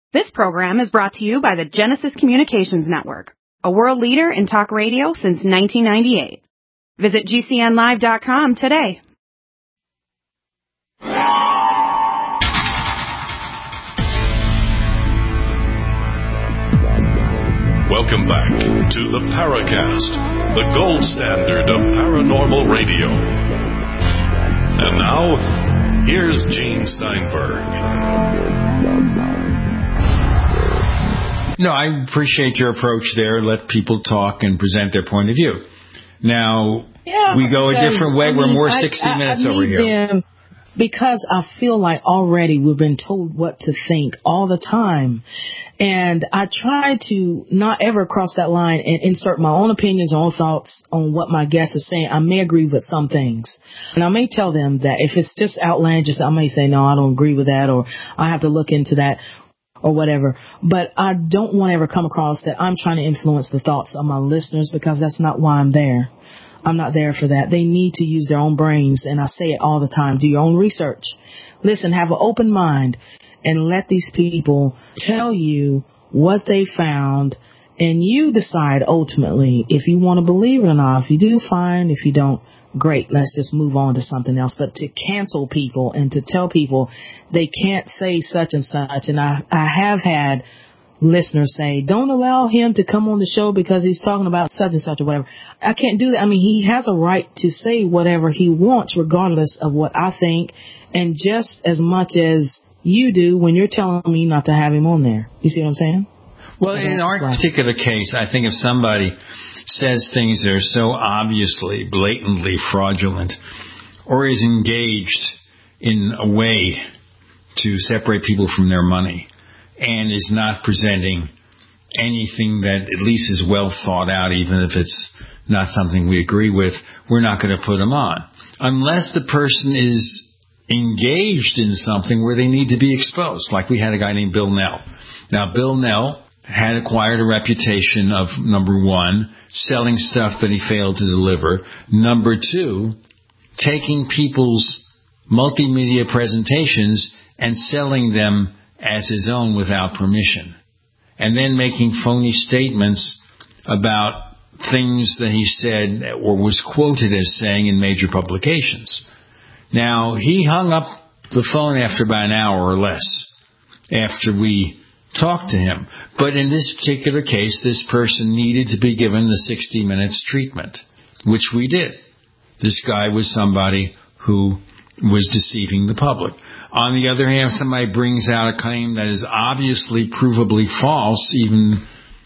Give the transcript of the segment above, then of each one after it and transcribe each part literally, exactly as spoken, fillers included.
This program is brought to you by the Genesis Communications Network, a world leader in talk radio since nineteen ninety-eight. Visit G C N live dot com today. Welcome back to the Paracast, the gold standard of paranormal radio. And now, here's Gene Steinberg. No, I appreciate your approach there. Let people talk and present their point of view. Now, yeah, we go a different way. I mean, We're more I, sixty I, minutes I over here. Them because I feel like already we've been told what to think all the time. And I try to not ever cross that line and insert my own opinions, own thoughts on what my guest is saying. I may agree with some things. And I may tell them that if it's just outlandish, I may say, no, I don't agree with that, or I have to look into that, or whatever. But I don't want to ever come across that I'm trying to influence the thoughts of my listeners, because that's not why I'm there. I'm not there for that. They need to use their own brains, and I say it all the time. Do your own research. Listen, have an open mind, and let these people tell you what they found, and you decide ultimately if you want to believe it or not. If you do, fine. If you don't, great. Let's just move on to something else. But to cancel people and to tell people they can't say such and such, and I, I have had listeners say, don't allow him to come on the show because he's talking about such and such or whatever. I can't do that. I mean, he has a right to say whatever he wants, regardless of what I think, and just as much as you do when you're telling me not to have him on there. You see what I'm saying? Well, so in our particular case, I think if somebody says things that are so obviously, blatantly fraudulent, or is engaged in a way to separate people from their money, and is not presenting anything that at least is well thought out, even if it's not something we agree with, we're not going to put them on. Unless the person is engaged in something where they need to be exposed. Like we had a guy named Bill Nell. Now, Bill Nell had acquired a reputation of, number one, selling stuff that he failed to deliver. Number two, taking people's multimedia presentations and selling them as his own without permission, and then making phony statements about things that he said or was quoted as saying in major publications. Now, he hung up the phone after about an hour or less after we talked to him. But in this particular case, this person needed to be given the sixty minutes treatment, which we did. This guy was somebody who was deceiving the public. On the other hand, if somebody brings out a claim that is obviously provably false, even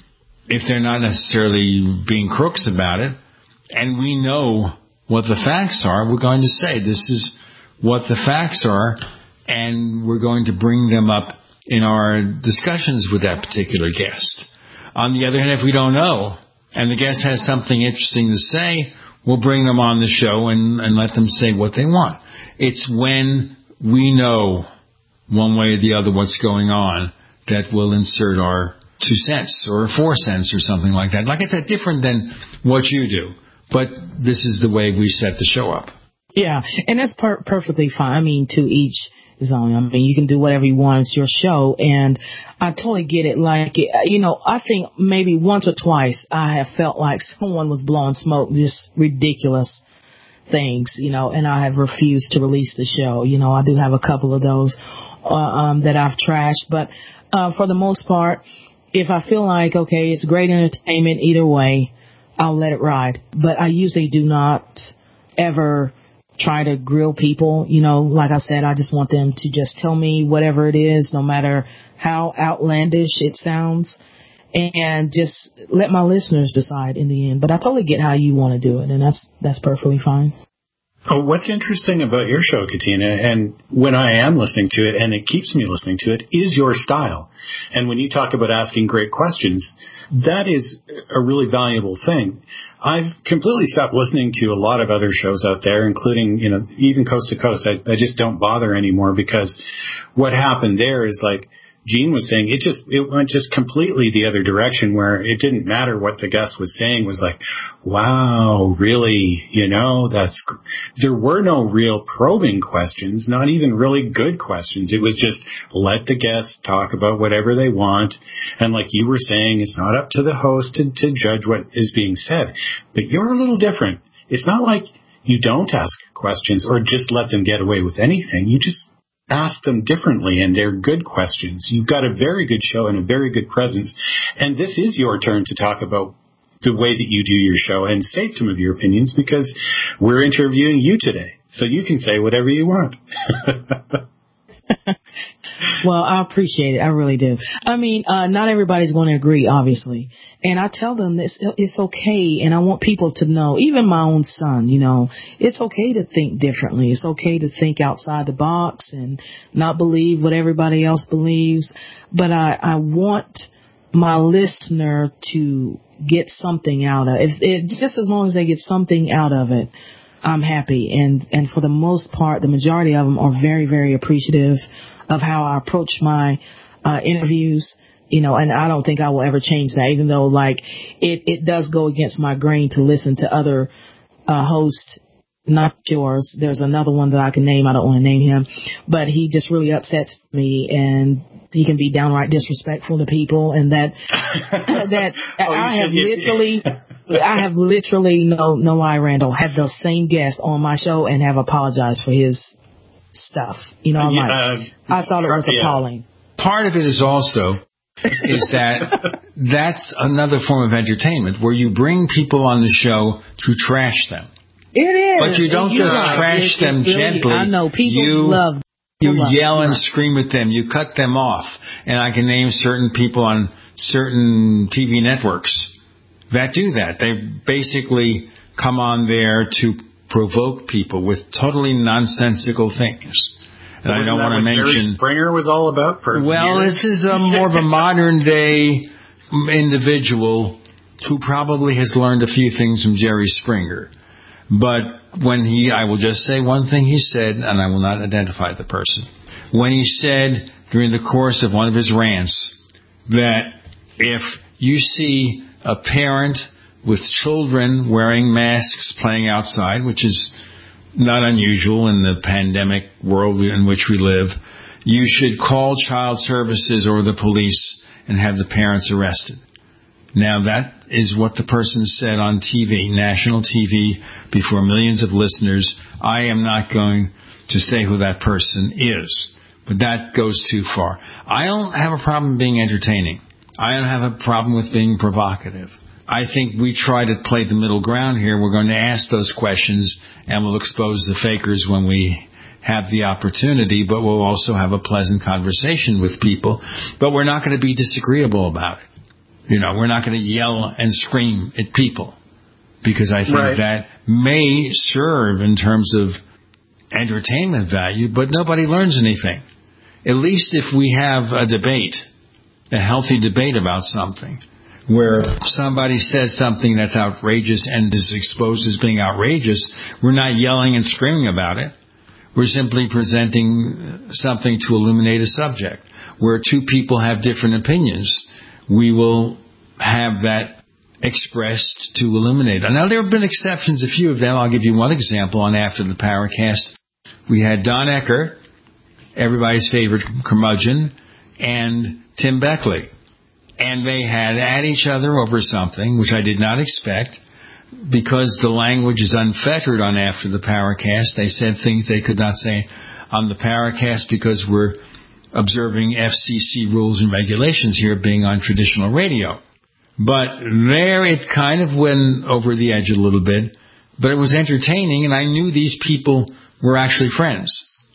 if they're not necessarily being crooks about it, and we know what the facts are, we're going to say this is what the facts are, and we're going to bring them up in our discussions with that particular guest. On the other hand, if we don't know, and the guest has something interesting to say, we'll bring them on the show and, and let them say what they want. It's when we know one way or the other what's going on that we'll insert our two cents or four cents or something like that. Like I said, different than what you do. But this is the way we set the show up. Yeah, and that's per- perfectly fine. I mean, to each his own. I mean, you can do whatever you want. It's your show. And I totally get it. Like, you know, I think maybe once or twice I have felt like someone was blowing smoke, just ridiculous things, you know, and I have refused to release the show. You know, I do have a couple of those uh, um, that I've trashed. But uh, for the most part, if I feel like, okay, it's great entertainment either way, I'll let it ride. But I usually do not ever try to grill people. You know, like I said, I just want them to just tell me whatever it is, no matter how outlandish it sounds, and just let my listeners decide in the end. But I totally get how you want to do it, and that's that's perfectly fine. Oh, what's interesting about your show, Katina, and when I am listening to it, and it keeps me listening to it, is your style. And when you talk about asking great questions, that is a really valuable thing. I've completely stopped listening to a lot of other shows out there, including, you know, even Coast to Coast. I, I just don't bother anymore, because what happened there is, like, Gene was saying, it just, it went just completely the other direction where it didn't matter what the guest was saying. It was like, wow, really, you know, that's, there were no real probing questions, not even really good questions. It was just let the guest talk about whatever they want. And like you were saying, it's not up to the host to, to judge what is being said, but you're a little different. It's not like you don't ask questions or just let them get away with anything. You just ask them differently, and they're good questions. You've got a very good show and a very good presence, and this is your turn to talk about the way that you do your show and state some of your opinions, because we're interviewing you today, so you can say whatever you want. Well, I appreciate it. I really do. I mean, uh, not everybody's going to agree, obviously. And I tell them this, it's okay. And I want people to know, even my own son, you know, it's okay to think differently. It's okay to think outside the box and not believe what everybody else believes. But I, I want my listener to get something out of it. it. Just as long as they get something out of it, I'm happy. And, and for the most part, the majority of them are very, very appreciative of how I approach my uh, interviews, you know, and I don't think I will ever change that, even though, like, it, it does go against my grain to listen to other uh, hosts, not yours. There's another one that I can name. I don't want to name him, but he just really upsets me, and he can be downright disrespectful to people, and that that oh, I have literally. I have literally, no, no lie, Randall, had the same guest on my show and have apologized for his stuff. You know, I'm uh, like, I thought it was appalling. Part of it is also is that that's another form of entertainment where you bring people on the show to trash them. It is. But you don't You're just right. trash it, them it really, gently. I know. People you, love You love yell and right. scream at them. You cut them off. And I can name certain people on certain T V networks that do that. They basically come on there to provoke people with totally nonsensical things. And well, I don't want to mention. Jerry Springer was all about. For well, years? This is a more of a modern day individual who probably has learned a few things from Jerry Springer. But when he, I will just say one thing he said, and I will not identify the person. When he said during the course of one of his rants that if you see a parent with children wearing masks playing outside, which is not unusual in the pandemic world in which we live, you should call child services or the police and have the parents arrested. Now, that is what the person said on T V, national T V, before millions of listeners. I am not going to say who that person is, but that goes too far. I don't have a problem being entertaining. I don't have a problem with being provocative. I think we try to play the middle ground here. We're going to ask those questions, and we'll expose the fakers when we have the opportunity, but we'll also have a pleasant conversation with people. But we're not going to be disagreeable about it. You know, we're not going to yell and scream at people, because I think right. that may serve in terms of entertainment value, but nobody learns anything. At least if we have a debate, a healthy debate about something, where somebody says something that's outrageous and is exposed as being outrageous, we're not yelling and screaming about it. We're simply presenting something to illuminate a subject. Where two people have different opinions, we will have that expressed to illuminate. Now, there have been exceptions, a few of them. I'll give you one example on After the Paracast. We had Don Ecker, everybody's favorite curmudgeon, and Tim Beckley. And they had at each other over something, which I did not expect, because the language is unfettered on After the Paracast. They said things they could not say on the Paracast because we're observing F C C rules and regulations here, being on traditional radio. But there it kind of went over the edge a little bit, but it was entertaining, and I knew these people were actually friends.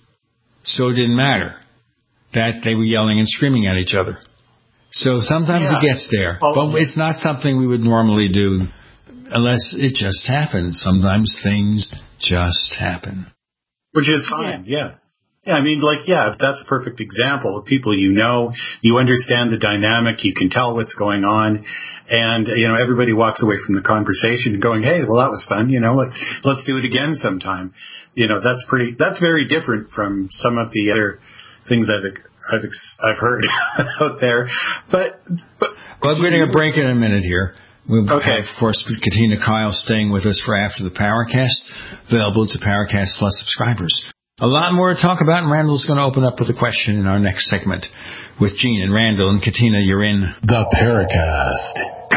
So it didn't matter that they were yelling and screaming at each other. So sometimes yeah. it gets there, oh. but it's not something we would normally do unless it just happens. Sometimes things just happen. Which is fine, yeah. yeah. Yeah, I mean, like, yeah, that's a perfect example of people you know, you understand the dynamic, you can tell what's going on, and, you know, everybody walks away from the conversation going, hey, well, that was fun, you know, like, let's do it again sometime. You know, that's pretty, that's very different from some of the other things I've I've ex- I've heard out there. But, but well, we're getting a break in a minute here. We'll okay. have, of course, Katina Kyle staying with us for after the Paracast, available to Paracast Plus subscribers. A lot more to talk about, and Randall's going to open up with a question in our next segment with Gene and Randall. And Katina, you're in the Paracast.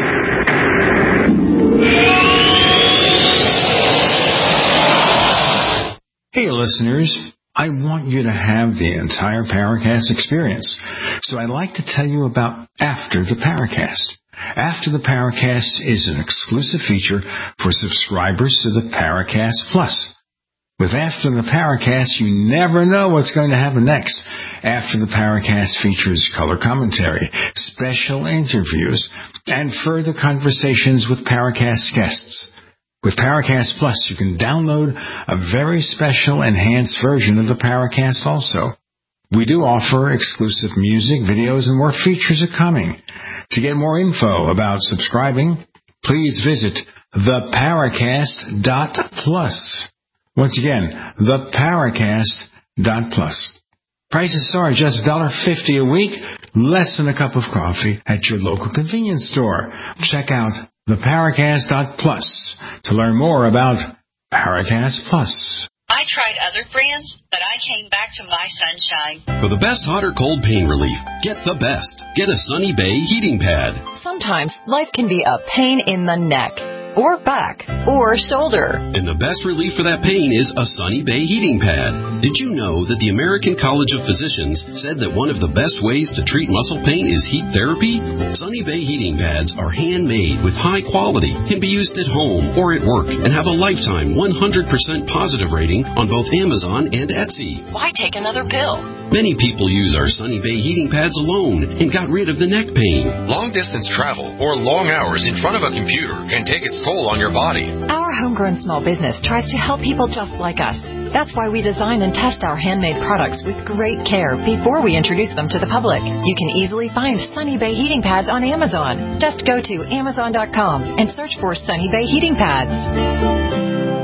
Hey, listeners. I want you to have the entire Paracast experience. So I'd like to tell you about After the Paracast. After the Paracast is an exclusive feature for subscribers to the Paracast Plus. With After the Paracast, you never know what's going to happen next. After the Paracast features color commentary, special interviews, and further conversations with Paracast guests. With Paracast Plus, you can download a very special enhanced version of the Paracast also. We do offer exclusive music, videos, and more features are coming. To get more info about subscribing, please visit the paracast dot plus. Once again, the paracast dot plus. Prices are just one dollar fifty a week, less than a cup of coffee at your local convenience store. Check out the paracast dot plus to learn more about Paracast Plus. I tried other brands, but I came back to My Sunshine. For the best hot or cold pain relief, get the best. Get a Sunny Bay heating pad. Sometimes life can be a pain in the neck, or back, or shoulder. And the best relief for that pain is a Sunny Bay heating pad. Did you know that the American College of Physicians said that one of the best ways to treat muscle pain is heat therapy? Sunny Bay heating pads are handmade with high quality, can be used at home or at work, and have a lifetime one hundred percent positive rating on both Amazon and Etsy. Why take another pill? Many people use our Sunny Bay heating pads alone and got rid of the neck pain. Long-distance travel or long hours in front of a computer can take its toll on your body. Our homegrown small business tries to help people just like us. That's why we design and test our handmade products with great care before we introduce them to the public. You can easily find Sunny Bay heating pads on Amazon. Just go to amazon dot com and search for Sunny Bay heating pads.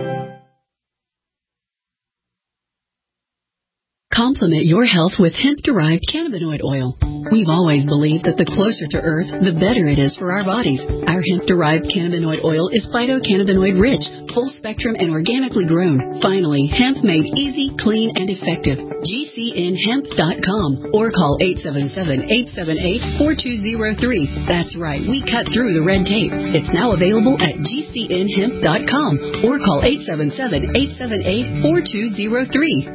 Complement your health with hemp-derived cannabinoid oil. We've always believed that the closer to Earth, the better it is for our bodies. Our hemp-derived cannabinoid oil is phytocannabinoid-rich, full-spectrum, and organically grown. Finally, hemp made easy, clean, and effective. G C N hemp dot com or call eight seven seven, eight seven eight, four two zero three. That's right, we cut through the red tape. It's now available at G C N hemp dot com or call eight seven seven, eight seven eight, four two zero three.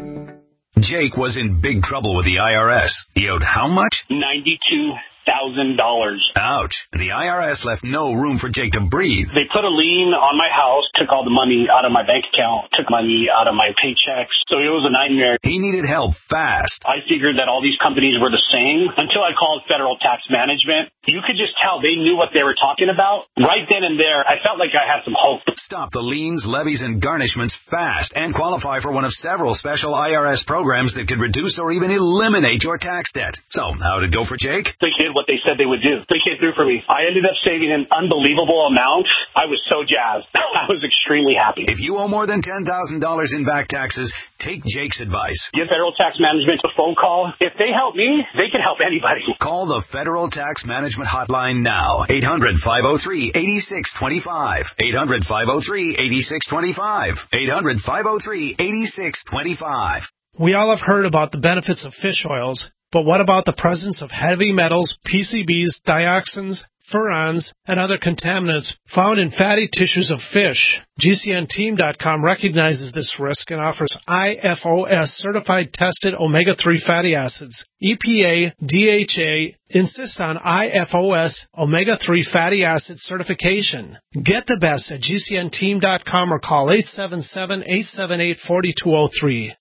Jake was in big trouble with the I R S. He owed how much? ninety-two thousand dollars. Ouch. The I R S left no room for Jake to breathe. They put a lien on my house, took all the money out of my bank account, took money out of my paychecks. So it was a nightmare. He needed help fast. I figured that all these companies were the same until I called Federal Tax Management. You could just tell they knew what they were talking about. Right then and there, I felt like I had some hope. Stop the liens, levies, and garnishments fast and qualify for one of several special I R S programs that could reduce or even eliminate your tax debt. So, how'd it go for Jake? They did what they said they would do. They came through for me. I ended up saving an unbelievable amount. I was so jazzed. I was extremely happy. If you owe more than ten thousand dollars in back taxes, take Jake's advice. Give Federal Tax Management a phone call. If they help me, they can help anybody. Call the Federal Tax Management Hotline now. eight hundred, five oh three, eight six two five. eight hundred, five oh three, eight six two five. eight hundred, five oh three, eight six two five. We all have heard about the benefits of fish oils, but what about the presence of heavy metals, P C Bs, dioxins, furans, and other contaminants found in fatty tissues of fish? G C N team dot com recognizes this risk and offers I F O S certified tested omega three fatty acids. E P A, D H A insist on I F O S omega three fatty acid certification. Get the best at G C N team dot com or call eight seven seven, eight seven eight, four two zero three.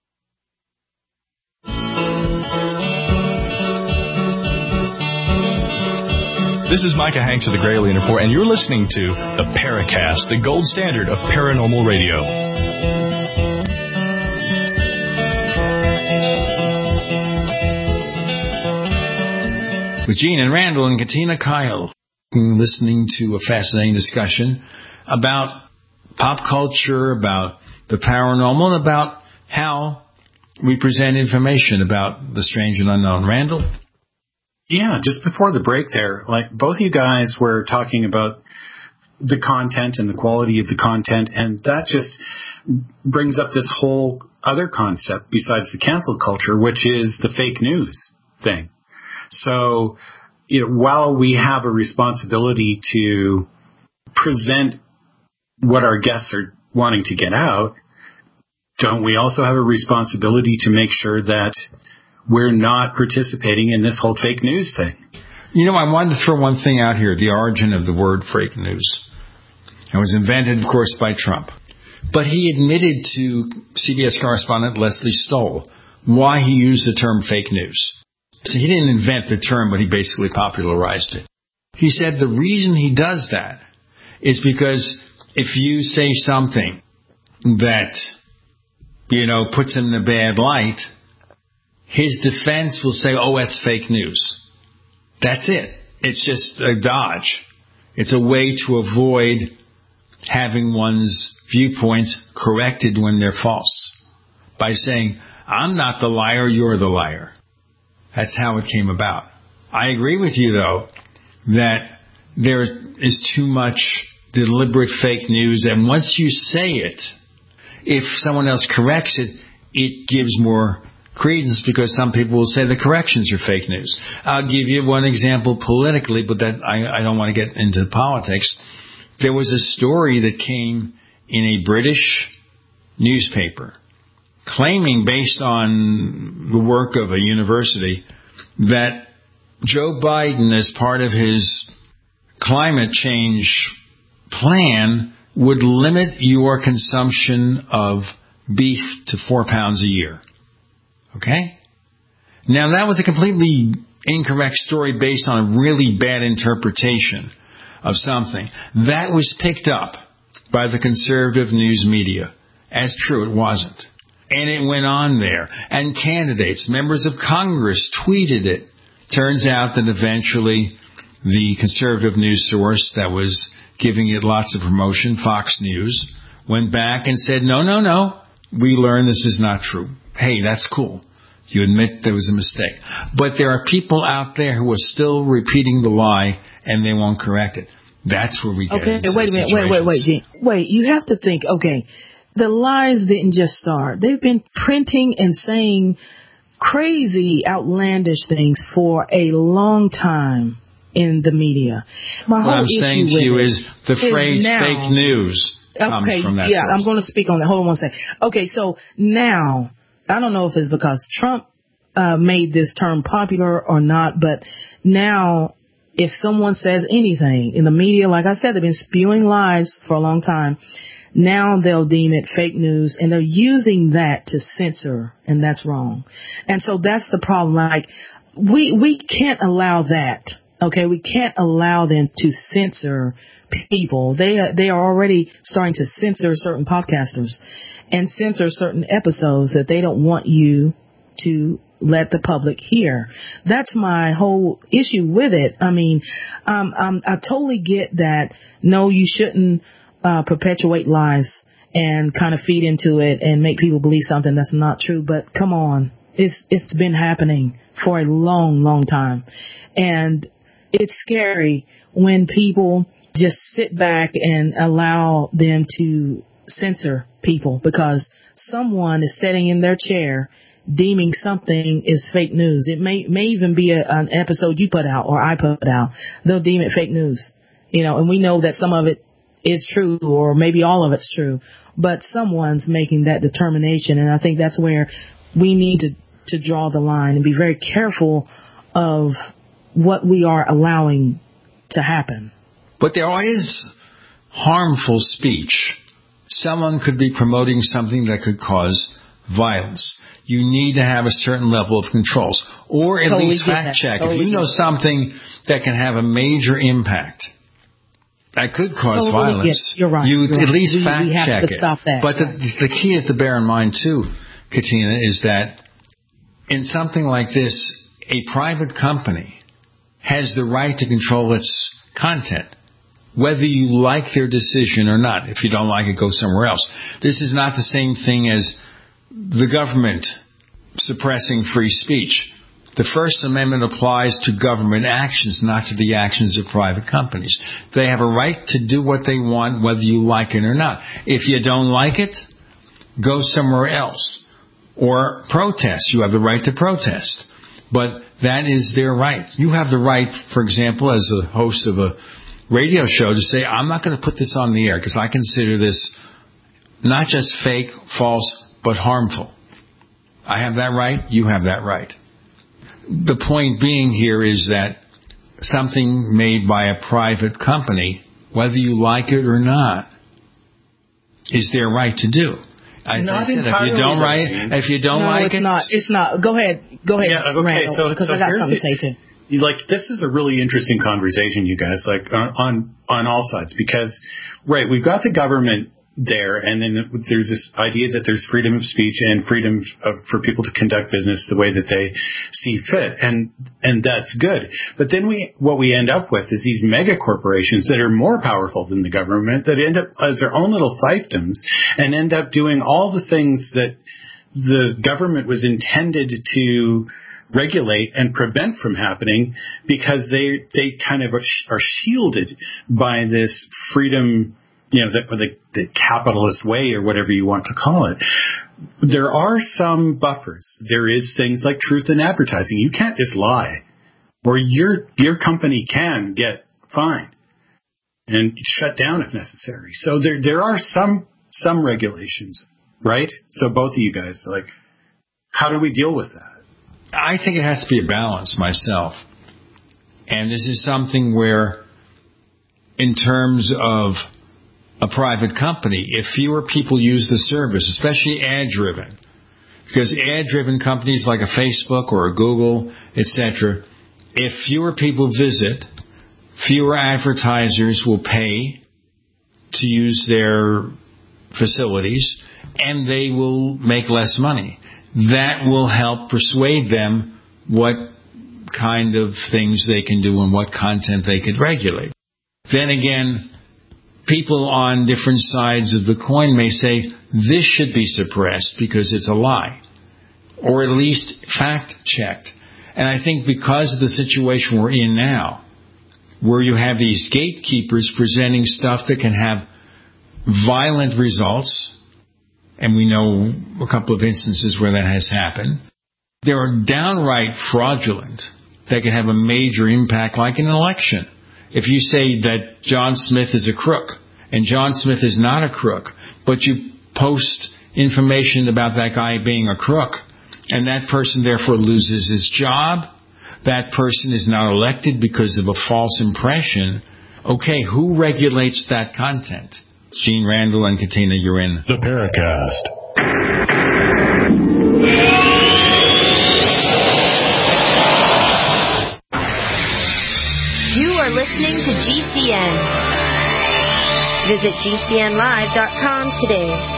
This is Micah Hanks of the Gray Alien Report, and you're listening to the Paracast, the gold standard of paranormal radio. With Gene and Randall and Katina Kyle, listening to a fascinating discussion about pop culture, about the paranormal, and about how we present information about the strange and unknown. Randall? Yeah, just before the break there, like both you guys were talking about the content and the quality of the content, and that just brings up this whole other concept besides the cancel culture, which is the fake news thing. So, you know, while we have a responsibility to present what our guests are wanting to get out, don't we also have a responsibility to make sure that we're not participating in this whole fake news thing? You know, I wanted to throw one thing out here, the origin of the word fake news. It was invented, of course, by Trump. But he admitted to C B S correspondent Leslie Stoll why he used the term fake news. So he didn't invent the term, but he basically popularized it. He said the reason he does that is because if you say something that, you know, puts him in a bad light, his defense will say, oh, that's fake news. That's it. It's just a dodge. It's a way to avoid having one's viewpoints corrected when they're false by saying, I'm not the liar, you're the liar. That's how it came about. I agree with you, though, that there is too much deliberate fake news, and once you say it, if someone else corrects it, it gives more credence because some people will say the corrections are fake news. I'll give you one example politically, but that I, I don't want to get into politics. There was a story that came in a British newspaper claiming, based on the work of a university, that Joe Biden, as part of his climate change plan, would limit your consumption of beef to four pounds a year. Okay? Now, that was a completely incorrect story based on a really bad interpretation of something. That was picked up by the conservative news media as true. It wasn't. And it went on there. And candidates, members of Congress, tweeted it. Turns out that eventually the conservative news source that was giving it lots of promotion, Fox News, went back and said, no, no, no, we learned this is not true. Hey, that's cool. You admit there was a mistake. But there are people out there who are still repeating the lie, and they won't correct it. That's where we get okay, into wait a minute. Wait, wait, wait, Gene. Wait, you have to think, okay, the lies didn't just start. They've been printing and saying crazy, outlandish things for a long time in the media. My what whole I'm issue saying to you is the is phrase now, fake news comes okay, from that yeah, source. I'm going to speak on that. Hold on one second. Okay, so now, I don't know if it's because Trump uh, made this term popular or not, but now if someone says anything in the media, like I said, they've been spewing lies for a long time. Now they'll deem it fake news, and they're using that to censor, and that's wrong. And so that's the problem. Like, we we can't allow that. Okay, we can't allow them to censor people. They are, they are already starting to censor certain podcasters and censor certain episodes that they don't want you to let the public hear. That's my whole issue with it. I mean, um, um, I totally get that. No, you shouldn't uh, perpetuate lies and kind of feed into it and make people believe something that's not true. But come on, it's it's been happening for a long, long time, and it's scary when people just sit back and allow them to censor people because someone is sitting in their chair deeming something is fake news. It may may even be a, an episode you put out or I put out. They'll deem it fake news, you know, and we know that some of it is true or maybe all of it's true, but someone's making that determination, and I think that's where we need to, to draw the line and be very careful of what we are allowing to happen. But there is harmful speech. Someone could be promoting something that could cause violence. You need to have a certain level of controls, or at totally least fact check. Totally if you know something that can have a major impact, that could cause totally violence, yes, you're right, you you're at right. least we, fact we have check to it. Stop that. But the, the key is to bear in mind, too, Katina, is that in something like this, a private company has the right to control its content, whether you like their decision or not. If you don't like it, go somewhere else. This is not the same thing as the government suppressing free speech. The First Amendment applies to government actions, not to the actions of private companies. They have a right to do what they want, whether you like it or not. If you don't like it, go somewhere else. Or protest. You have the right to protest. But that is their right. You have the right, for example, as a host of a radio show, to say, I'm not going to put this on the air because I consider this not just fake, false, but harmful. I have that right. You have that right. The point being here is that something made by a private company, whether you like it or not, is their right to do. As not I said, entirely. If you don't right, if you don't no, like it's it, not. It's not. Go ahead. Go ahead. Yeah. Okay. Randall, so because so I got here's something the, to say too. Like, this is a really interesting conversation, you guys. Like on on, on all sides, because right, we've got the government there, and then there's this idea that there's freedom of speech and freedom of, for people to conduct business the way that they see fit, and and that's good. But then we what we end up with is these mega corporations that are more powerful than the government, that end up as their own little fiefdoms and end up doing all the things that the government was intended to regulate and prevent from happening, because they they kind of are shielded by this freedom, you know, the, the, the capitalist way, or whatever you want to call it. There are some buffers. There is things like truth in advertising. You can't just lie, or your your company can get fined and shut down if necessary. So there there are some some regulations, right? So both of you guys, like, how do we deal with that? I think it has to be a balance myself. And this is something where, in terms of a private company, if fewer people use the service, especially ad-driven, because ad-driven companies like a Facebook or a Google, et cetera, if fewer people visit, fewer advertisers will pay to use their facilities, and they will make less money. That will help persuade them what kind of things they can do and what content they could regulate. Then again, people on different sides of the coin may say, this should be suppressed because it's a lie, or at least fact-checked. And I think because of the situation we're in now, where you have these gatekeepers presenting stuff that can have violent results, and we know a couple of instances where that has happened, they are downright fraudulent. They can have a major impact, like an election. If you say that John Smith is a crook, and John Smith is not a crook, but you post information about that guy being a crook, and that person therefore loses his job, that person is not elected because of a false impression, okay, who regulates that content? Gene Randall and Katina, you're in the Paracast. You are listening to G C N. Visit G C N live dot com today.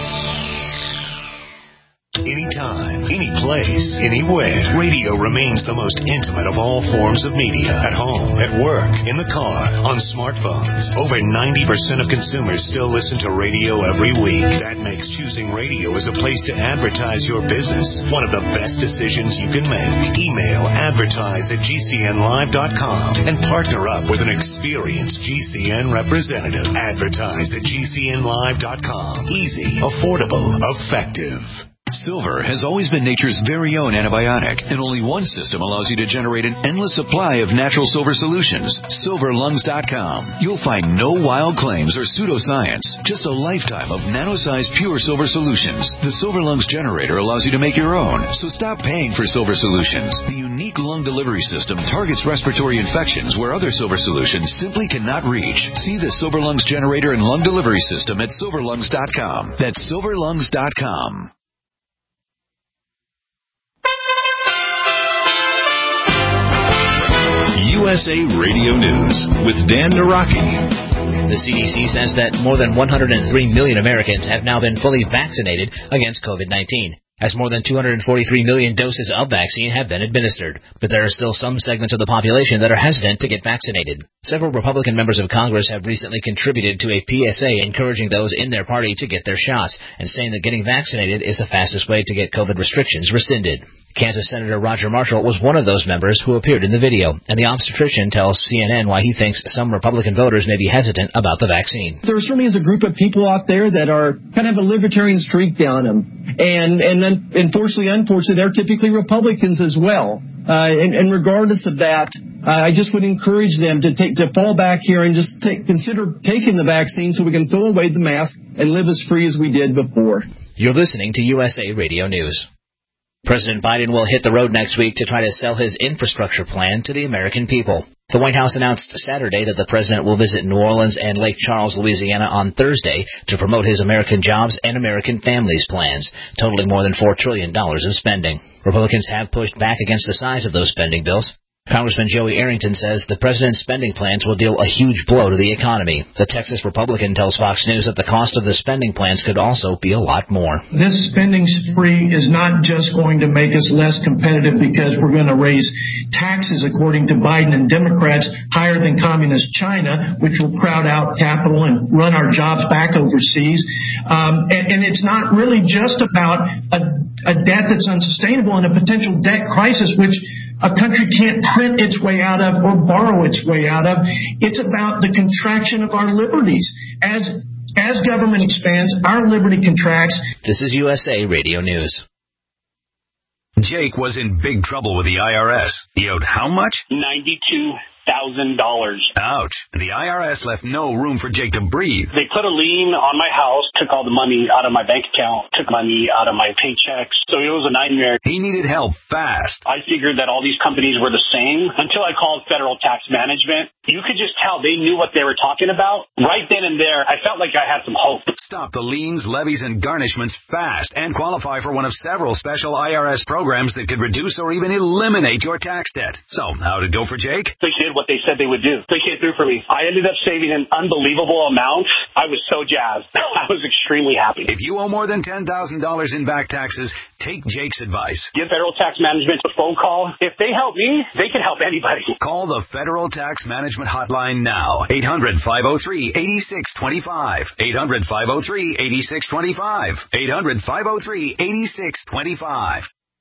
Anytime, any place, anywhere. Radio remains the most intimate of all forms of media. At home, at work, in the car, on smartphones. Over ninety percent of consumers still listen to radio every week. That makes choosing radio as a place to advertise your business one of the best decisions you can make. Email advertise at G C N live dot com and partner up with an experienced G C N representative. Advertise at G C N live dot com. Easy, affordable, effective. Silver has always been nature's very own antibiotic, and only one system allows you to generate an endless supply of natural silver solutions. silver lungs dot com. You'll find no wild claims or pseudoscience, just a lifetime of nano-sized pure silver solutions. The Silver Lungs generator allows you to make your own, so stop paying for silver solutions. The unique lung delivery system targets respiratory infections where other silver solutions simply cannot reach. See the Silver Lungs generator and lung delivery system at silver lungs dot com. That's silver lungs dot com. U S A Radio News with Dan Naraki. The C D C says that more than one hundred three million Americans have now been fully vaccinated against COVID nineteen. as more than two hundred forty-three million doses of vaccine have been administered. But there are still some segments of the population that are hesitant to get vaccinated. Several Republican members of Congress have recently contributed to a P S A encouraging those in their party to get their shots and saying that getting vaccinated is the fastest way to get COVID restrictions rescinded. Kansas Senator Roger Marshall was one of those members who appeared in the video, and the obstetrician tells C N N why he thinks some Republican voters may be hesitant about the vaccine. There certainly is a group of people out there that are kind of a libertarian streak down them, and and then unfortunately, unfortunately, they're typically Republicans as well. Uh, and, and regardless of that, uh, I just would encourage them to take to fall back here and just take, consider taking the vaccine so we can throw away the mask and live as free as we did before. You're listening to U S A Radio News. President Biden will hit the road next week to try to sell his infrastructure plan to the American people. The White House announced Saturday that the president will visit New Orleans and Lake Charles, Louisiana on Thursday to promote his American Jobs and American Families plans, totaling more than four trillion dollars in spending. Republicans have pushed back against the size of those spending bills. Congressman Joey Arrington says the president's spending plans will deal a huge blow to the economy. The Texas Republican tells Fox News that the cost of the spending plans could also be a lot more. This spending spree is not just going to make us less competitive because we're going to raise taxes, according to Biden and Democrats, higher than communist China, which will crowd out capital and run our jobs back overseas. Um, and, and it's not really just about a, a debt that's unsustainable and a potential debt crisis, which a country can't print its way out of or borrow its way out of. It's about the contraction of our liberties. As as government expands, our liberty contracts. This is U S A Radio News. Jake was in big trouble with the I R S. He owed how much? ninety-two thousand dollars. Ouch. The I R S left no room for Jake to breathe. They put a lien on my house, took all the money out of my bank account, took money out of my paychecks. So it was a nightmare. He needed help fast. I figured that all these companies were the same until I called Federal Tax Management. You could just tell they knew what they were talking about. Right then and there, I felt like I had some hope. Stop the liens, levies, and garnishments fast and qualify for one of several special I R S programs that could reduce or even eliminate your tax debt. So, how'd it go for Jake? They did what they said they would do. They came through for me. I ended up saving an unbelievable amount. I was so jazzed. I was extremely happy. If you owe more than ten thousand dollars in back taxes, take Jake's advice. Give Federal Tax Management a phone call. If they help me, they can help anybody. Call the Federal Tax Management Hotline now. eight hundred, five oh three, eight six two five. eight hundred, five oh three, eight six two five. eight hundred, five oh three, eight six two five.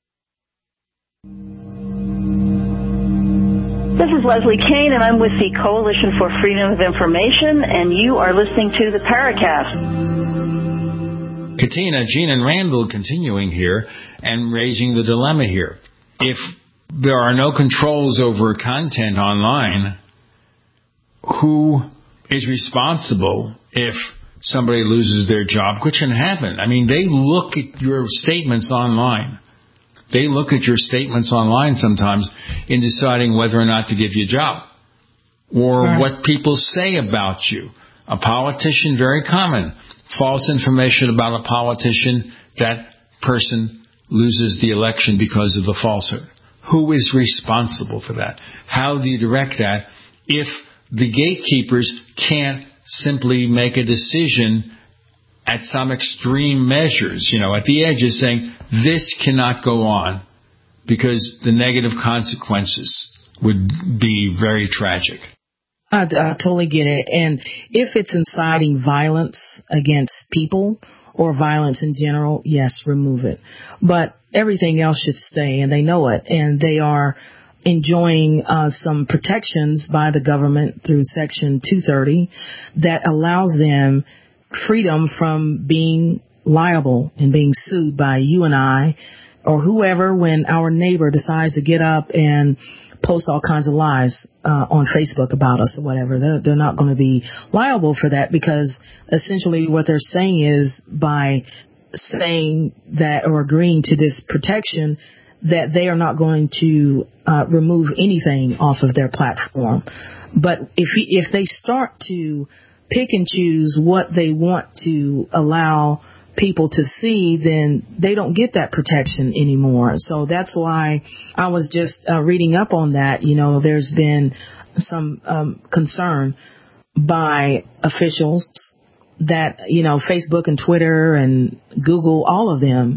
This is Leslie Kane, and I'm with the Coalition for Freedom of Information, and you are listening to the Paracast. Katina, Gene, and Randall continuing here and raising the dilemma here. If there are no controls over content online, who is responsible if somebody loses their job, which can happen? I mean, they look at your statements online. They look at your statements online sometimes in deciding whether or not to give you a job or right. what people say about you. A politician, very common. False information about a politician, that person loses the election because of a falsehood. Who is responsible for that? How do you direct that if the gatekeepers can't simply make a decision at some extreme measures, you know, at the edges saying this cannot go on because the negative consequences would be very tragic? I, I totally get it. And if it's inciting violence against people or violence in general, yes, remove it. But everything else should stay, and they know it. And they are enjoying uh, some protections by the government through Section two thirty that allows them freedom from being liable and being sued by you and I or whoever when our neighbor decides to get up and post all kinds of lies uh, on Facebook about us or whatever. They're, they're not going to be liable for that because essentially what they're saying is by saying that or agreeing to this protection that they are not going to uh, remove anything off of their platform. But if if they start to pick and choose what they want to allow people to see, then they don't get that protection anymore. So that's why I was just uh, reading up on that. You know, there's been some um, concern by officials that, you know, Facebook and Twitter and Google, all of them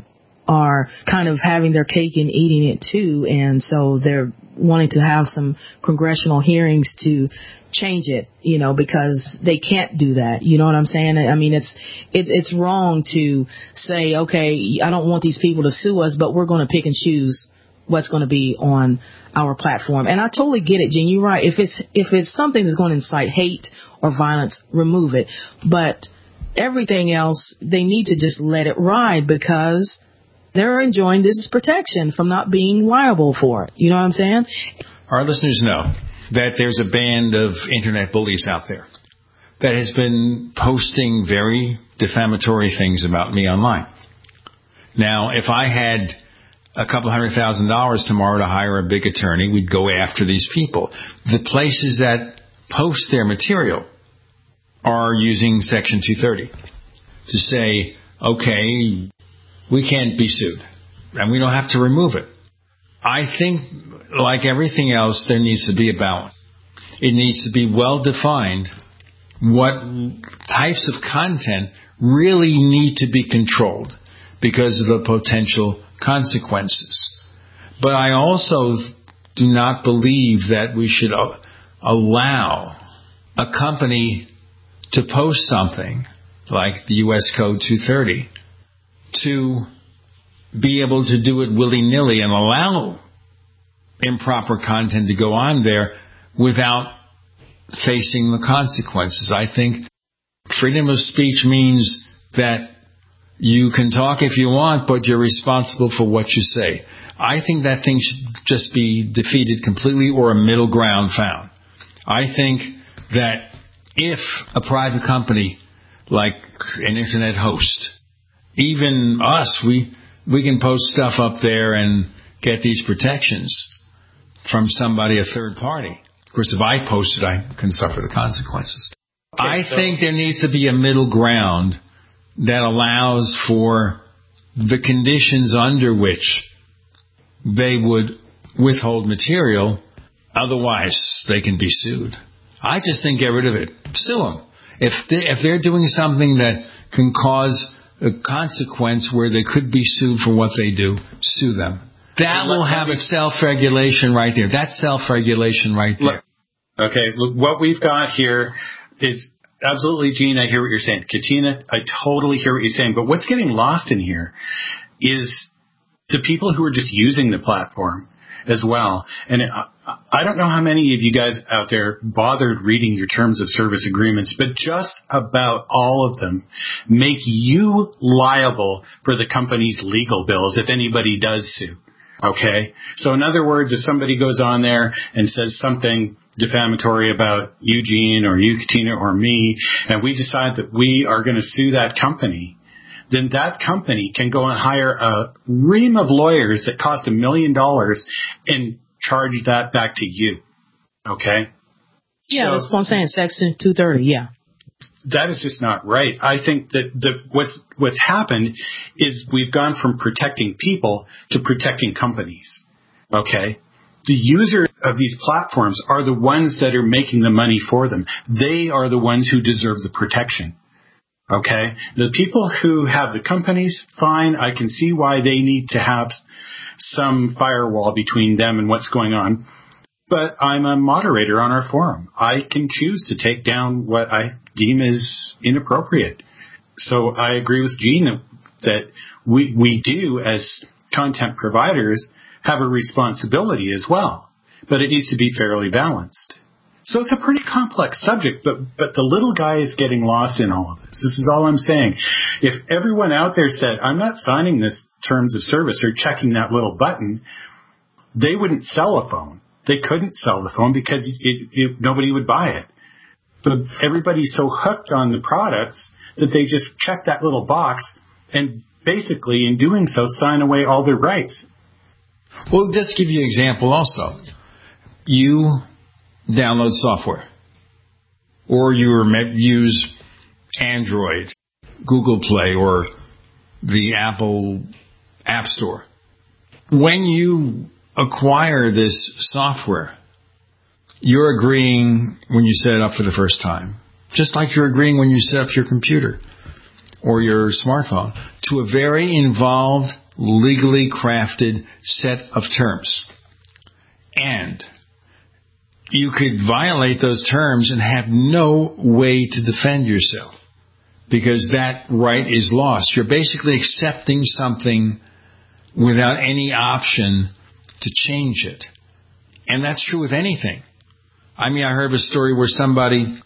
are kind of having their cake and eating it too, and so they're wanting to have some congressional hearings to change it, you know, because they can't do that. You know what I'm saying? I mean, it's it's it's wrong to say, okay, I don't want these people to sue us, but we're going to pick and choose what's going to be on our platform. And I totally get it, Gene. You're right. If it's if it's something that's going to incite hate or violence, remove it. But everything else, they need to just let it ride, because they're enjoying this protection from not being liable for it. You know what I'm saying? Our listeners know that there's a band of internet bullies out there that has been posting very defamatory things about me online. Now, if I had a couple hundred thousand dollars tomorrow to hire a big attorney, we'd go after these people. The places that post their material are using Section two thirty to say, okay, we can't be sued, and we don't have to remove it. I think, like everything else, there needs to be a balance. It needs to be well defined what types of content really need to be controlled because of the potential consequences. But I also do not believe that we should allow a company to post something like the U S Code two thirty to be able to do it willy-nilly and allow improper content to go on there without facing the consequences. I think freedom of speech means that you can talk if you want, but you're responsible for what you say. I think that thing should just be defeated completely, or a middle ground found. I think that if a private company like an internet host, even us, we we can post stuff up there and get these protections from somebody, a third party. Of course, if I post it, I can suffer the consequences. Okay, I so think there needs to be a middle ground that allows for the conditions under which they would withhold material. Otherwise, they can be sued. I just think get rid of it. Sue them. If, they, if they're doing something that can cause a consequence where they could be sued for what they do, sue them. That will have a self-regulation right there. That's self-regulation right there. Okay, look, what we've got here is absolutely, Gene, I hear what you're saying. Katina, I totally hear what you're saying. But what's getting lost in here is the people who are just using the platform as well. And it, I don't know how many of you guys out there bothered reading your terms of service agreements, but just about all of them make you liable for the company's legal bills if anybody does sue. Okay? So in other words, if somebody goes on there and says something defamatory about Eugene or you, Katina, or me, and we decide that we are going to sue that company, then that company can go and hire a ream of lawyers that cost a million dollars and charge that back to you. Okay? Yeah, so, that's what I'm saying. Section two thirty, yeah. That is just not right. I think that the, what's, what's happened is we've gone from protecting people to protecting companies. Okay? The users of these platforms are the ones that are making the money for them. They are the ones who deserve the protection. Okay? The people who have the companies, fine, I can see why they need to have some firewall between them and what's going on. But I'm a moderator on our forum. I can choose to take down what I deem is inappropriate. So I agree with Gene that we, we do, as content providers, have a responsibility as well. But it needs to be fairly balanced. So it's a pretty complex subject, but, but the little guy is getting lost in all of this. This is all I'm saying. If everyone out there said, I'm not signing this terms of service or checking that little button, they wouldn't sell a phone. They couldn't sell the phone because it, it, nobody would buy it. But everybody's so hooked on the products that they just check that little box and basically, in doing so, sign away all their rights. Well, let's give you an example also. You download software, or you use Android, Google Play, or the Apple App Store. When you acquire this software, you're agreeing when you set it up for the first time, just like you're agreeing when you set up your computer or your smartphone, to a very involved legally crafted set of terms. And you could violate those terms and have no way to defend yourself because that right is lost. You're basically accepting something without any option to change it. And that's true with anything. I mean, I heard a story where somebody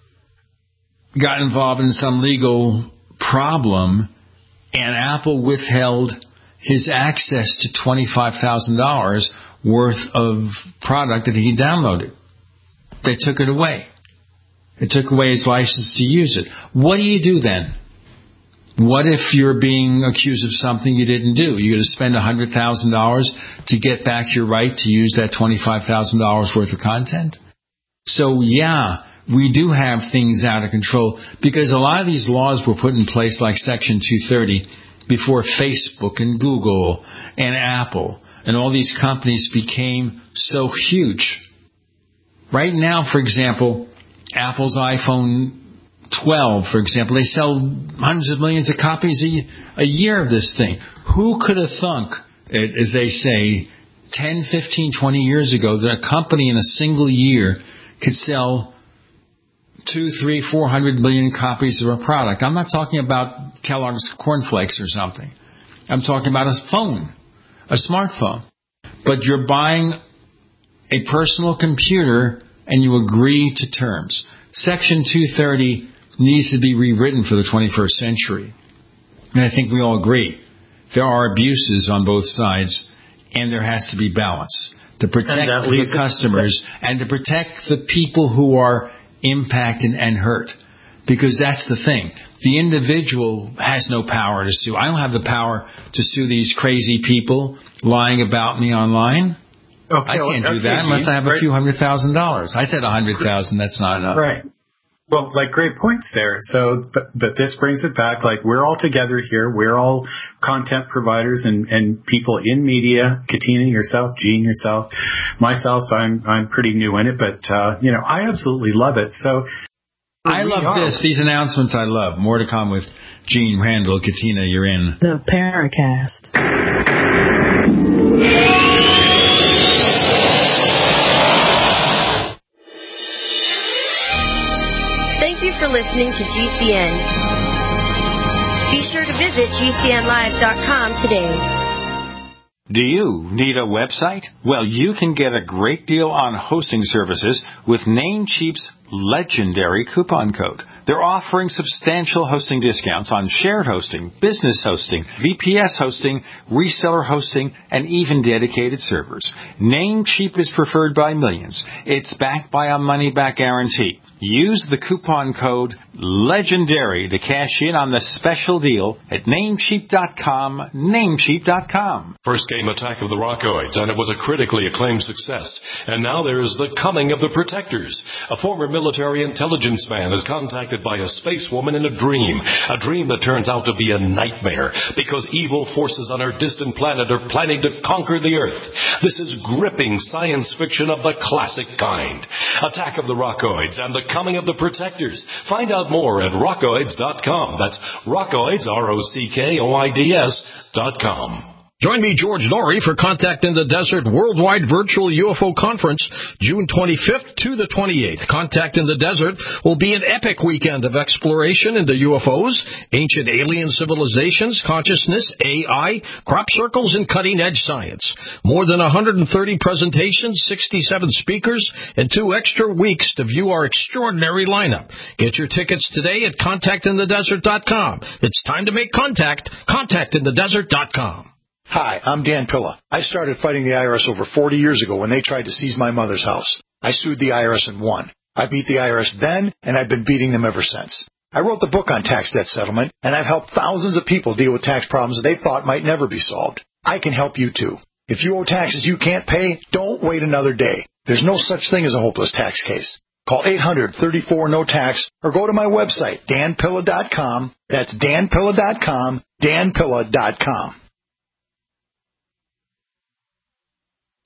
got involved in some legal problem and Apple withheld his access to twenty-five thousand dollars worth of product that he downloaded. They took it away. It took away his license to use it. What do you do then? What if you're being accused of something you didn't do? You're going to spend one hundred thousand dollars to get back your right to use that twenty-five thousand dollars worth of content? So, yeah, we do have things out of control because a lot of these laws were put in place like Section two thirty before Facebook and Google and Apple and all these companies became so huge. Right now, for example, Apple's iPhone twelve, for example, they sell hundreds of millions of copies a, a year of this thing. Who could have thunk, as they say, ten, fifteen, twenty years ago, that a company in a single year could sell two, three, four hundred million copies of a product? I'm not talking about Kellogg's cornflakes or something. I'm talking about a phone, a smartphone. But you're buying a personal computer and you agree to terms. Section two thirty needs to be rewritten for the twenty-first century. And I think we all agree. There are abuses on both sides, and there has to be balance to protect the customers and to protect the people who are impacted and hurt. Because that's the thing. The individual has no power to sue. I don't have the power to sue these crazy people lying about me online. Okay, I can't do okay, that unless I have a few hundred thousand dollars. I said a hundred thousand. That's not enough. Right. Well, like great points there. So, but, but this brings it back. Like we're all together here. We're all content providers and, and people in media. Katina, yourself, Gene, yourself, myself. I'm I'm pretty new in it, but uh, you know, I absolutely love it. So. I love are. this. These announcements I love. More to come with Gene Randall. Katina, you're in. The Paracast. Thank you for listening to G C N. Be sure to visit G C N live dot com today. Do you need a website? Well, you can get a great deal on hosting services with Namecheap's legendary coupon code. They're offering substantial hosting discounts on shared hosting, business hosting, V P S hosting, reseller hosting, and even dedicated servers. Namecheap is preferred by millions. It's backed by a money-back guarantee. Use the coupon code LEGENDARY to cash in on the special deal at Namecheap dot com, Namecheap dot com. First came Attack of the Rockoids, and it was a critically acclaimed success. And now there's The Coming of the Protectors. A former military intelligence man is contacted by a space woman in a dream, a dream that turns out to be a nightmare because evil forces on our distant planet are planning to conquer the Earth. This is gripping science fiction of the classic kind. Attack of the Rockoids and The Coming of the Protectors. Find out more at rockoids dot com. That's Rockoids, R O C K O I D S dot com. Join me, George Norrie, for Contact in the Desert Worldwide Virtual U F O Conference, June twenty-fifth to the twenty-eighth. Contact in the Desert will be an epic weekend of exploration into U F Os, ancient alien civilizations, consciousness, A I, crop circles, and cutting-edge science. More than one hundred thirty presentations, sixty-seven speakers, and two extra weeks to view our extraordinary lineup. Get your tickets today at contact in the desert dot com. It's time to make contact. contact in the desert dot com. Hi, I'm Dan Pilla. I started fighting the I R S over forty years ago when they tried to seize my mother's house. I sued the I R S and won. I beat the I R S then, and I've been beating them ever since. I wrote the book on tax debt settlement, and I've helped thousands of people deal with tax problems they thought might never be solved. I can help you, too. If you owe taxes you can't pay, don't wait another day. There's no such thing as a hopeless tax case. Call eight hundred, thirty-four, no tax or go to my website, dan pilla dot com. That's dan pilla dot com, dan pilla dot com.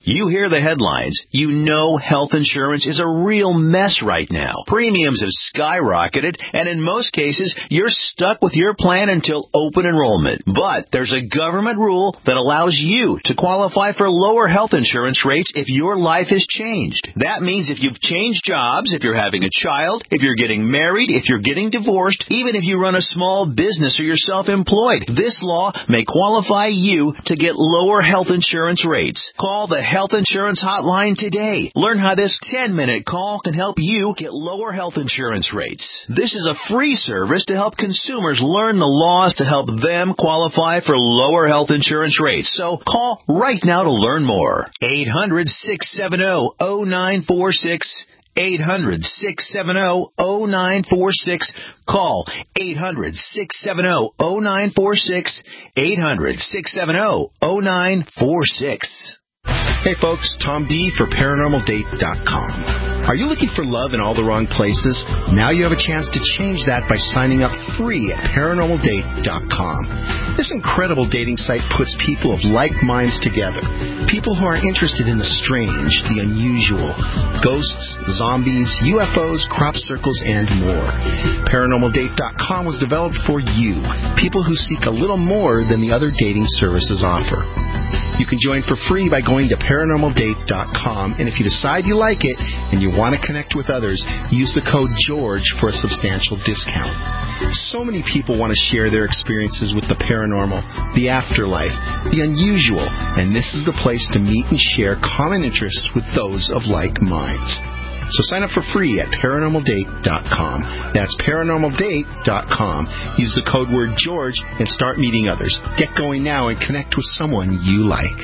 You hear the headlines. You know health insurance is a real mess right now. Premiums have skyrocketed, and in most cases, you're stuck with your plan until open enrollment. But there's a government rule that allows you to qualify for lower health insurance rates if your life has changed. That means if you've changed jobs, if you're having a child, if you're getting married, if you're getting divorced, even if you run a small business or you're self-employed, this law may qualify you to get lower health insurance rates. Call the Health Insurance Hotline today. Learn how this ten-minute call can help you get lower health insurance rates. This is a free service to help consumers learn the laws to help them qualify for lower health insurance rates. So call right now to learn more. eight hundred, six seven zero, zero nine four six. eight hundred, six seven zero, zero nine four six. Call eight hundred, six seven zero, zero nine four six. eight hundred, six seven zero, zero nine four six. Hey folks, Tom D for Paranormal Date dot com. Are you looking for love in all the wrong places? Now you have a chance to change that by signing up free at Paranormal Date dot com. This incredible dating site puts people of like minds together. People who are interested in the strange, the unusual, ghosts, zombies, U F Os, crop circles, and more. Paranormal Date dot com was developed for you, people who seek a little more than the other dating services offer. You can join for free by going to Paranormal Date dot com, and if you decide you like it and you want to connect with others, use the code GEORGE for a substantial discount. So many people want to share their experiences with the paranormal, the afterlife, the unusual, and this is the place to meet and share common interests with those of like minds. So sign up for free at Paranormal Date dot com. That's Paranormal Date dot com. Use the code word George and start meeting others. Get going now and connect with someone you like.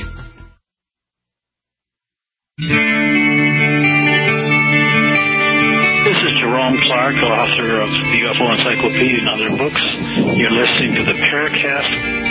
This is Jerome Clark, author of the U F O Encyclopedia and other books. You're listening to the Paracast.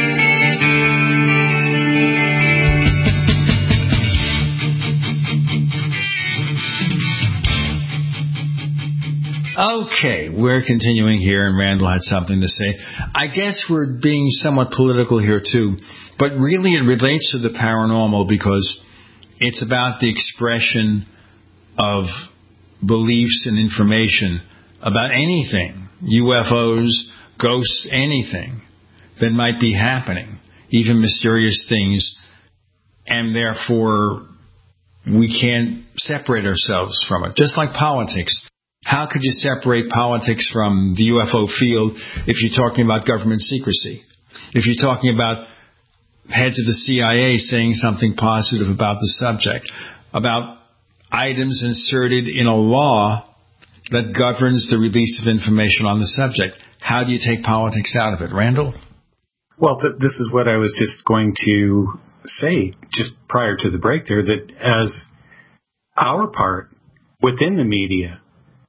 Okay, we're continuing here, and Randall had something to say. I guess we're being somewhat political here, too, but really it relates to the paranormal because it's about the expression of beliefs and information about anything, U F Os, ghosts, anything that might be happening, even mysterious things, and therefore we can't separate ourselves from it, just like politics. How could you separate politics from the U F O field if you're talking about government secrecy? If you're talking about heads of the C I A saying something positive about the subject, about items inserted in a law that governs the release of information on the subject. How do you take politics out of it? Randall? Well, th- this is what I was just going to say just prior to the break there, that as our part within the media,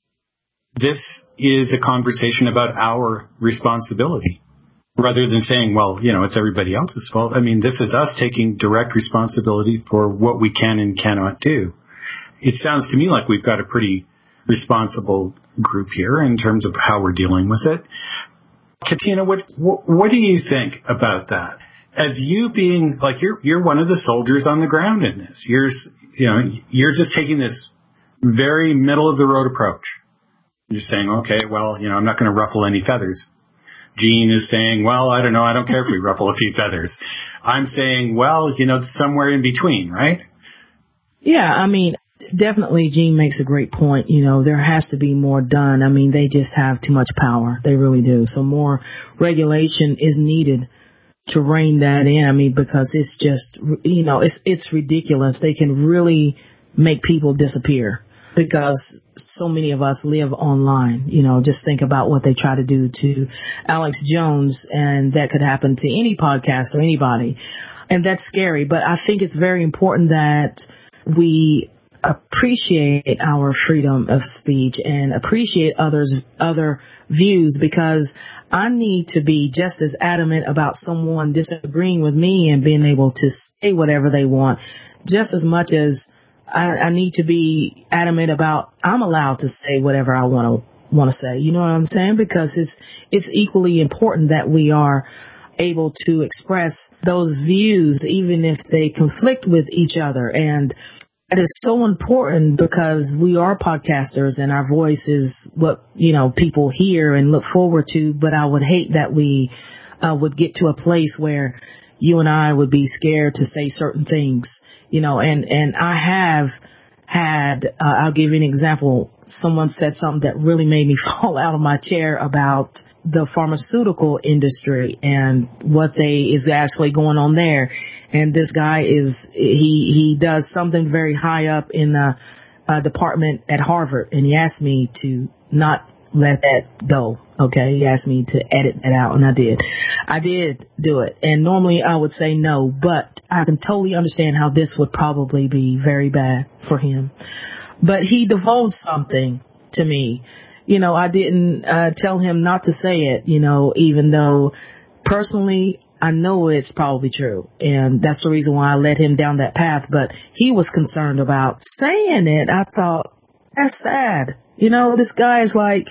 this is a conversation about our responsibility rather than saying, well, you know, it's everybody else's fault. I mean, this is us taking direct responsibility for what we can and cannot do. It sounds to me like we've got a pretty responsible group here in terms of how we're dealing with it. Katina, what, what what do you think about that? As you being like you're you're one of the soldiers on the ground in this. You're you know you're just taking this very middle of the road approach. You're saying, okay, well, you know, I'm not going to ruffle any feathers. Gene is saying, well, I don't know, I don't care if we ruffle a few feathers. I'm saying, well, you know, somewhere in between, right? Yeah, I mean, definitely Gene makes a great point. You know, there has to be more done. I mean, they just have too much power. They really do. So more regulation is needed to rein that in. I mean, because it's just, you know, it's it's ridiculous. They can really make people disappear because so many of us live online. You know, just think about what they try to do to Alex Jones, and that could happen to any podcast or anybody. And that's scary. But I think it's very important that we appreciate our freedom of speech and appreciate others' other views, because I need to be just as adamant about someone disagreeing with me and being able to say whatever they want, just as much as I, I need to be adamant about I'm allowed to say whatever I want to want to say. You know what I'm saying? Because it's it's equally important that we are able to express those views, even if they conflict with each other. And it is so important because we are podcasters and our voice is what, you know, people hear and look forward to. But I would hate that we uh, would get to a place where you and I would be scared to say certain things, you know, and, and I have had, uh, I'll give you an example. Someone said something that really made me fall out of my chair about the pharmaceutical industry and what they is actually going on there. And this guy is, he, he does something very high up in the uh, department at Harvard. And he asked me to not let that go. Okay. He asked me to edit that out, and I did. I did do it. And normally I would say no, but I can totally understand how this would probably be very bad for him. But he divulged something to me. You know, I didn't uh, tell him not to say it, you know, even though personally I know it's probably true. And that's the reason why I led him down that path. But he was concerned about saying it. I thought, that's sad. You know, this guy is like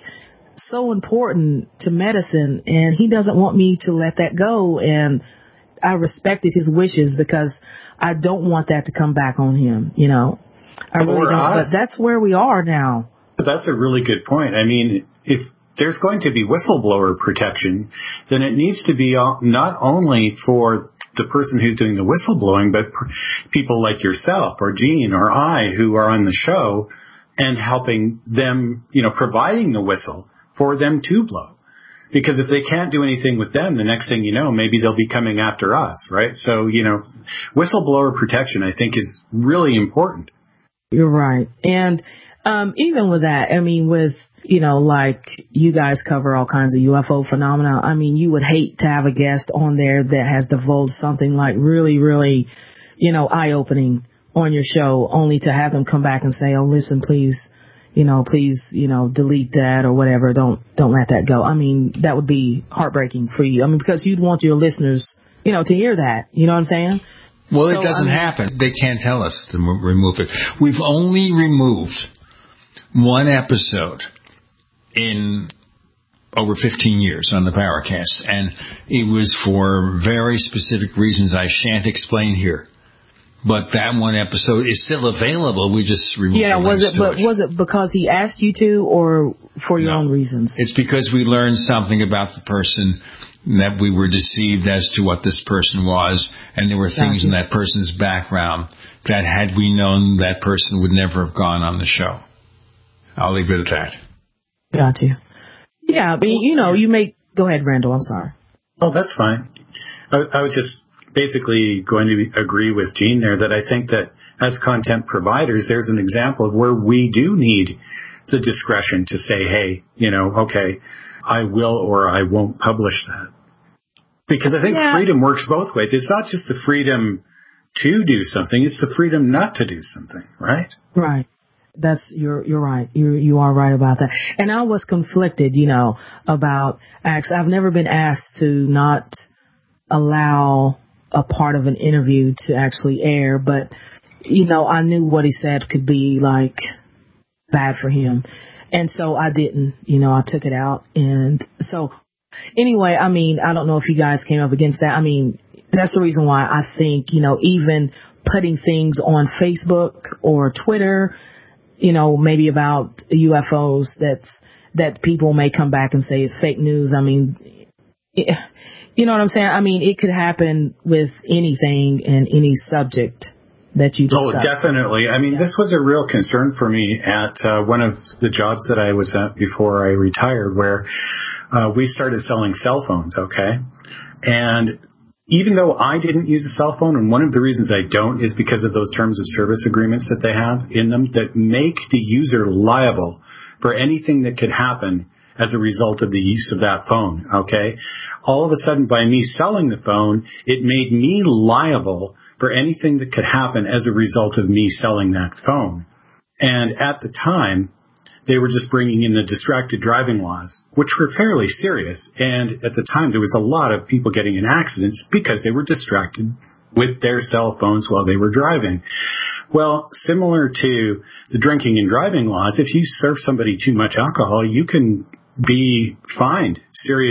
so important to medicine, and he doesn't want me to let that go. And I respected his wishes because I don't want that to come back on him, you know. I really Or don't. us. But that's where we are now. That's a really good point. I mean, if there's going to be whistleblower protection, then it needs to be not only for the person who's doing the whistleblowing, but people like yourself or Gene or I who are on the show and helping them, you know, providing the whistle for them to blow. Because if they can't do anything with them, the next thing you know, maybe they'll be coming after us, right? So, you know, whistleblower protection, I think, is really important. You're right. And um, even with that, I mean, with, you know, like you guys cover all kinds of U F O phenomena. I mean, you would hate to have a guest on there that has divulged something like really, really, you know, eye-opening on your show, only to have them come back and say, oh, listen, please, you know, please, you know, delete that or whatever. Don't, don't let that go. I mean, that would be heartbreaking for you. I mean, because you'd want your listeners, you know, to hear that. You know what I'm saying? Well, So, it doesn't I mean, happen. They can't tell us to m- remove it. We've only removed one episode in over fifteen years on the Paracast, and it was for very specific reasons I shan't explain here. But that one episode is still available. We just removed yeah, the was links it, to but was it because he asked you to or for your No. own reasons? It's because we learned something about the person, that we were deceived as to what this person was, and there were things in that person's background that had we known, that person would never have gone on the show. I'll leave it at that. Got you. Yeah, but you know, you make, go ahead, Randall, I'm sorry. Oh, that's fine. I, I was just basically going to agree with Gene there that I think that as content providers, there's an example of where we do need the discretion to say, hey, you know, okay, I will or I won't publish that. Because I think Yeah. freedom works both ways. It's not just the freedom to do something, it's the freedom not to do something, right? Right. That's, you're, you're right. You you are right about that. And I was conflicted, you know, about, actually, I've never been asked to not allow a part of an interview to actually air, but, you know, I knew what he said could be, like, bad for him. And so I didn't, you know, I took it out. And so anyway, I mean, I don't know if you guys came up against that. I mean, that's the reason why I think, you know, even putting things on Facebook or Twitter, you know, maybe about U F Os that's, that people may come back and say is fake news. I mean, it, you know what I'm saying? I mean, it could happen with anything and any subject that you discuss. Oh, definitely. I mean, yeah. This was a real concern for me at uh, one of the jobs that I was at before I retired, where uh, we started selling cell phones, okay? And even though I didn't use a cell phone, and one of the reasons I don't is because of those terms of service agreements that they have in them that make the user liable for anything that could happen as a result of the use of that phone, okay? All of a sudden, by me selling the phone, it made me liable for anything that could happen as a result of me selling that phone. And at the time, they were just bringing in the distracted driving laws, which were fairly serious. And at the time, there was a lot of people getting in accidents because they were distracted with their cell phones while they were driving. Well, similar to the drinking and driving laws, if you serve somebody too much alcohol, you can be fined serious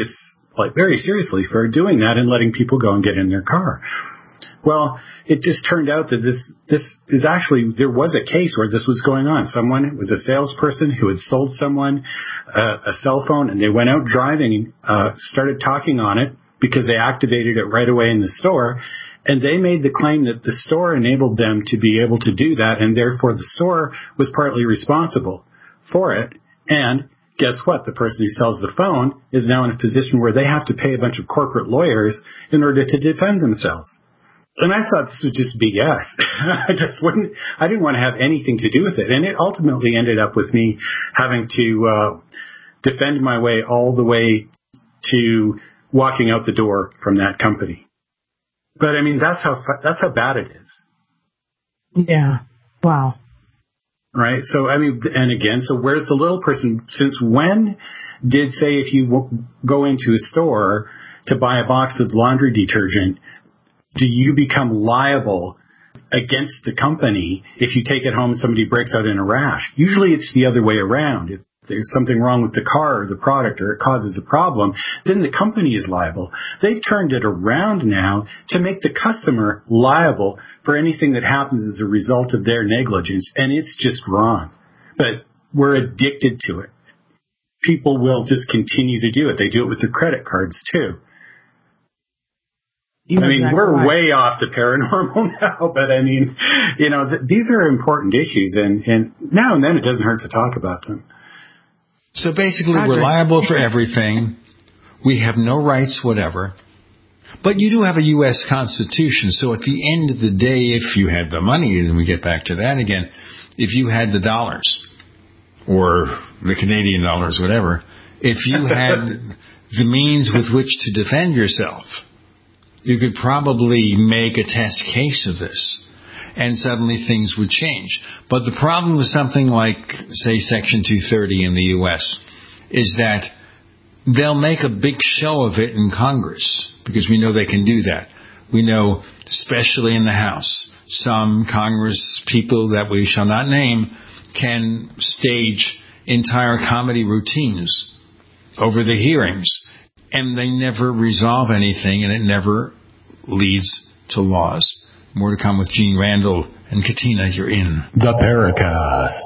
like very seriously for doing that and letting people go and get in their car. Well, it just turned out that this this is actually, there was a case where this was going on. Someone was a salesperson who had sold someone uh, a cell phone, and they went out driving, uh, started talking on it because they activated it right away in the store, and they made the claim that the store enabled them to be able to do that, and therefore the store was partly responsible for it. And guess what? The person who sells the phone is now in a position where they have to pay a bunch of corporate lawyers in order to defend themselves. And I thought this was just B S. I just wouldn't, I didn't want to have anything to do with it. And it ultimately ended up with me having to uh, defend my way all the way to walking out the door from that company. But I mean, that's how, that's how bad it is. Yeah. Wow. Right. So, I mean, and again, so where's the little person? Since when did, say, if you w- go into a store to buy a box of laundry detergent, do you become liable against the company if you take it home and somebody breaks out in a rash? Usually it's the other way around. If there's something wrong with the car or the product or it causes a problem, then the company is liable. They've turned it around now to make the customer liable for anything that happens as a result of their negligence, and it's just wrong. But we're addicted to it. People will just continue to do it. They do it with their credit cards, too. You're I mean, exactly we're right. way off the paranormal now, but I mean, you know, th- these are important issues, and, and now and then it doesn't hurt to talk about them. So basically, we're liable for everything. We have no rights, whatever. But you do have a U S Constitution, so at the end of the day, if you had the money, and we get back to that again, if you had the dollars, or the Canadian dollars, whatever, if you had the means with which to defend yourself, you could probably make a test case of this, and suddenly things would change. But the problem with something like, say, Section two thirty in the U S is that they'll make a big show of it in Congress, because we know they can do that. We know, especially in the House, some Congress people that we shall not name can stage entire comedy routines over the hearings, and they never resolve anything, and it never leads to laws. More to come with Gene Randall and Katina. You're in the Paracast.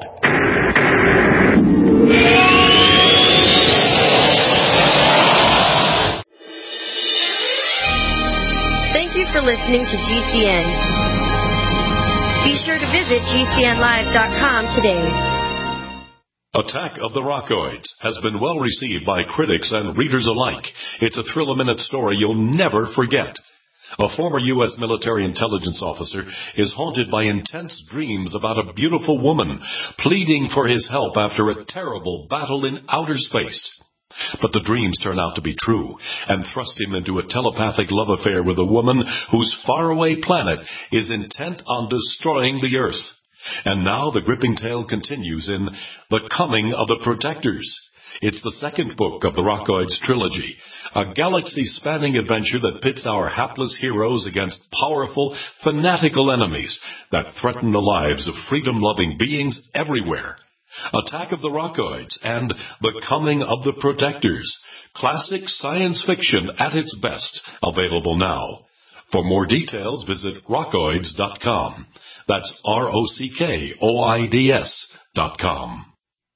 Thank you for listening to G C N. Be sure to visit G C N live dot com today. Attack of the Rockoids has been well received by critics and readers alike. It's a thrill-a-minute story you'll never forget. A former U S military intelligence officer is haunted by intense dreams about a beautiful woman pleading for his help after a terrible battle in outer space. But the dreams turn out to be true and thrust him into a telepathic love affair with a woman whose faraway planet is intent on destroying the Earth. And now the gripping tale continues in The Coming of the Protectors. It's the second book of the Rockoids trilogy, a galaxy-spanning adventure that pits our hapless heroes against powerful, fanatical enemies that threaten the lives of freedom-loving beings everywhere. Attack of the Rockoids and The Coming of the Protectors, classic science fiction at its best, available now. For more details, visit rockoids dot com. That's R O C K O I D S dot com.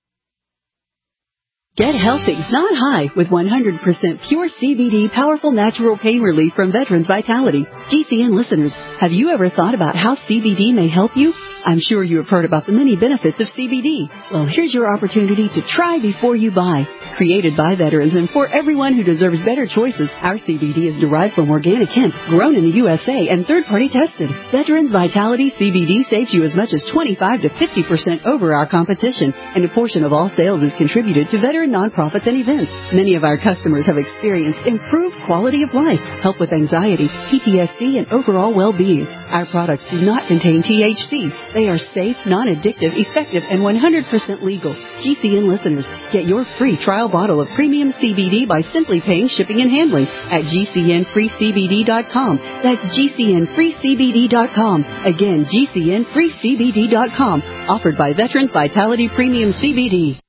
Get healthy, not high, with one hundred percent pure C B D powerful natural pain relief from Veterans Vitality. G C N listeners, have you ever thought about how C B D may help you? I'm sure you have heard about the many benefits of C B D. Well, here's your opportunity to try before you buy. Created by veterans and for everyone who deserves better choices, our C B D is derived from organic hemp, grown in the U S A, and third-party tested. Veterans Vitality C B D saves you as much as twenty-five to fifty percent over our competition, and a portion of all sales is contributed to veteran nonprofits and events. Many of our customers have experienced improved quality of life, help with anxiety, P T S D, and overall well-being. Our products do not contain T H C. They are safe, non-addictive, effective, and one hundred percent legal. G C N listeners, get your free trial bottle of premium C B D by simply paying shipping and handling at G C N free C B D dot com. That's G C N free C B D dot com. Again, G C N free C B D dot com. Offered by Veterans Vitality Premium C B D.